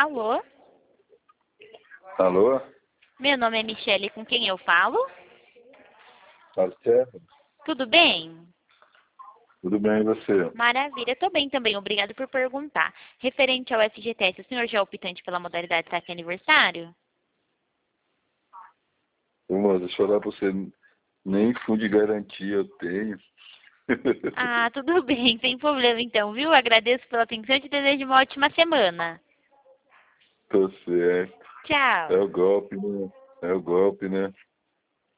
Alô? Alô? Meu nome é Michele, com quem eu falo? Tá certo? Tudo bem? Tudo bem, e você? Maravilha, estou bem também, obrigado por perguntar. Referente ao FGTS, o senhor já é optante pela modalidade saque aniversário? Ô, moço, deixa eu falar pra você, nem fundo de garantia eu tenho. Ah, tudo bem, sem problema então, viu? Agradeço pela atenção e te desejo uma ótima semana. Tô certo. É Tchau. o golpe, né? É o golpe, né?